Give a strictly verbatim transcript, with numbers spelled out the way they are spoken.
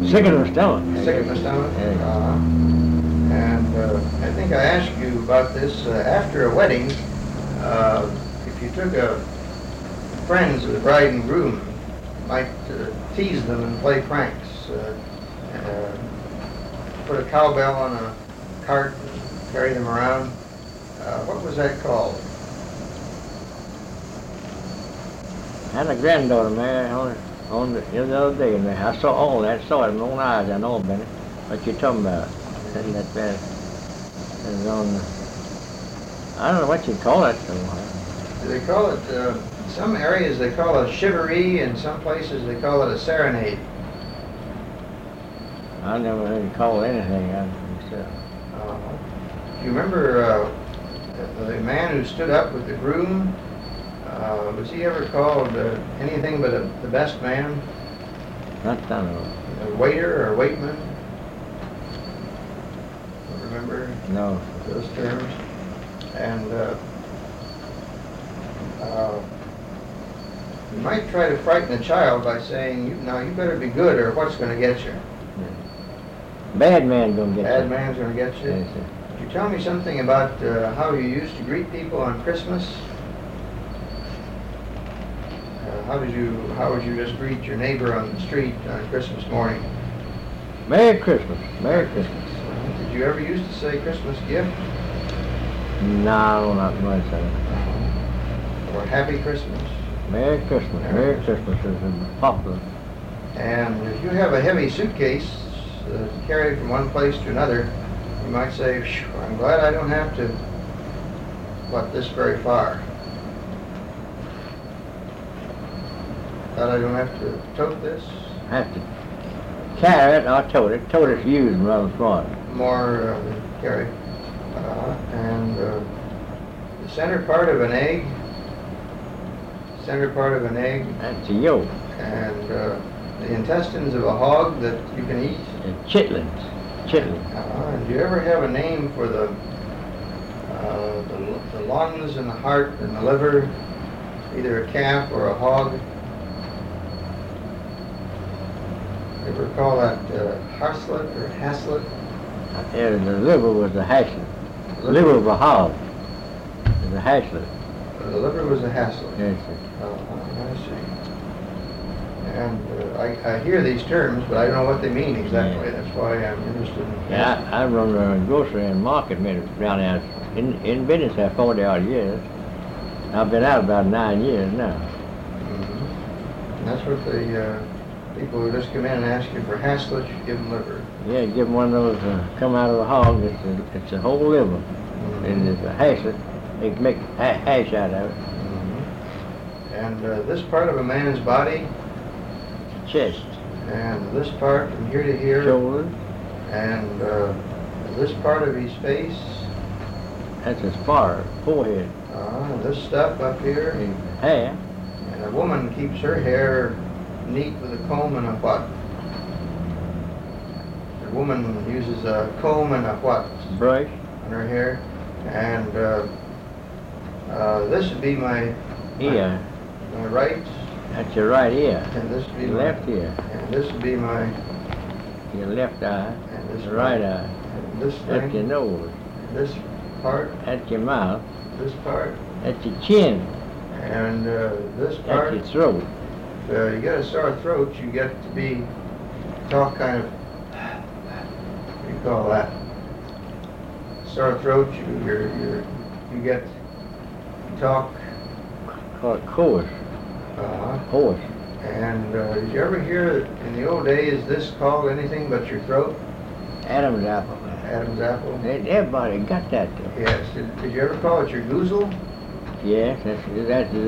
Sick in the stomach. Sick in the stomach? Yeah. Uh-huh. And uh, I think I asked you about this. Uh, after a wedding, uh, if you took a friends of the bride and groom, you might uh, tease them and play pranks. Uh, uh, put a cowbell on a cart and carry them around. Uh, what was that called? I had a granddaughter, man, on, on the, the other day, and I saw all that, saw it in my own eyes, I know about it. What you talking about? That, that, that is on, I don't know what you call it. Do they call it, uh, some areas they call it a shivaree, and some places they call it a serenade. I never heard it called anything. I, uh, do you remember uh, the man who stood up with the groom? Uh, was he ever called uh, anything but a, the best man? Not that I know. A waiter or waitman? Remember? No. Those terms? And uh, uh, you might try to frighten a child by saying, you, now you better be good or what's going to get you? Yeah. Bad man's going to get Bad you. man's going to get you? Yes, sir. Could you tell me something about uh, how you used to greet people on Christmas? Uh, how did you how would you just greet your neighbor on the street on Christmas morning? Merry Christmas. Merry Christmas. Uh, did you ever used to say Christmas gift? No, not much. Sir. Or Happy Christmas? Merry Christmas. Merry, Merry Christmas is popular. And if you have a heavy suitcase uh, to carry from one place to another, you might say, I'm glad I don't have to walk this very far. Glad I don't have to tote this. Have to carry it or tote it. Tote it's used rather smart. More uh, than carry. Uh, and uh, the center part of an egg, center part of an egg. That's a yolk. And uh, the intestines of a hog that you can eat. And chitlins. Chitlins. Uh, and do you ever have a name for the, uh, the the lungs and the heart and the liver, either a calf or a hog? You ever call that uh, haslet or haslet? Yeah, the liver was a haslet. The liver of a hog is a haslet. Uh, the liver was a haslet. Yes, sir. Uh, I see. And uh, I, I hear these terms, but I don't know what they mean exactly. Yeah. That's why I'm interested in. Yeah, I, I run a grocery and market around there in, in business for forty odd years. I've been out about nine years now. Mm-hmm. And that's what the uh, people who just come in and ask you for haslet, you give them liver. Yeah, give them one of those uh, come out of the hog. It's a, it's a whole liver. Mm-hmm. And it's a haslet. They can make ha hash out of it. Mm-hmm. And uh, this part of a man's body. Chest. And this part from here to here. Shoulders. And uh, this part of his face. That's his forehead. Forehead. Uh, this stuff up here. His hair. And a woman keeps her hair neat with a comb and a what? The woman uses a comb and a what? Brush. On her hair. And uh, uh, this would be my ear. My, my right. That's your right ear. And this would be your my left ear. And this would be my your left eye. And this your right eye. And this That's thing, your nose. This part. That's your mouth. This part. That's your chin. And uh, this part. That's your throat. If uh, you get a sore throat, you get to be talk kind of. What do you call that? Sore throat. You you're, you're, you get you talk. Call it coarse. Uh-huh. Horse. And uh, did you ever hear in the old days this called anything but your throat? Adam's apple. Adam's apple? Everybody got that though. Yes. Did, did you ever call it your goozle? Yes, that's, that's